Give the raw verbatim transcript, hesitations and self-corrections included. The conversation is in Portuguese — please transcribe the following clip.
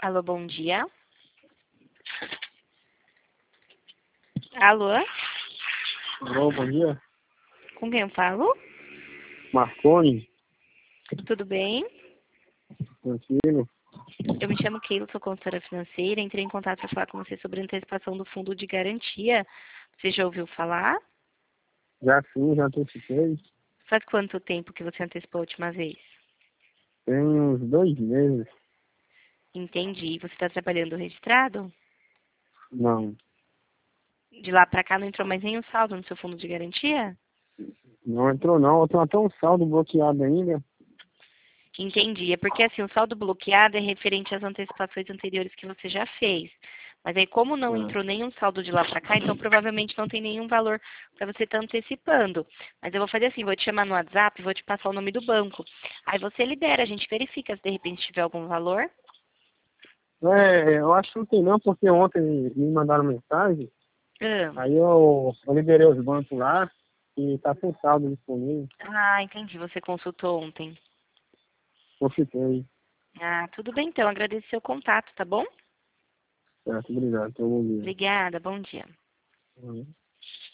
Alô, bom dia. Alô, Alô, bom dia. com quem eu falo? Marconi, Tudo bem? tranquilo. Eu me chamo Keila, sou consultora financeira. Entrei em contato para falar com você sobre a antecipação do fundo de garantia. Você já ouviu falar? Já sim, já antecipei. Faz quanto tempo que você antecipou a última vez? Tem uns dois meses. Entendi. Você está trabalhando registrado? Não, De lá para cá não entrou mais nenhum saldo no seu fundo de garantia? não entrou não. Eu tenho até um saldo bloqueado ainda. Entendi. É porque assim, o saldo bloqueado é referente às antecipações anteriores que você já fez. Mas aí, como não Ah, entrou nenhum saldo de lá para cá, então provavelmente não tem nenhum valor para você estar antecipando. Mas eu vou fazer assim, vou te chamar no WhatsApp, vou te passar o nome do banco. Aí você libera, a gente verifica se de repente tiver algum valor. É, eu acho que não tem não, porque ontem me mandaram mensagem. Ah, Aí eu, eu liberei os bancos lá e tá sem saldo disponível. ah, entendi. Você consultou ontem. Consultei. Ah, tudo bem então. Agradeço seu contato, tá bom? Certo, obrigado. Então, bom dia. Obrigada, bom dia. Uhum.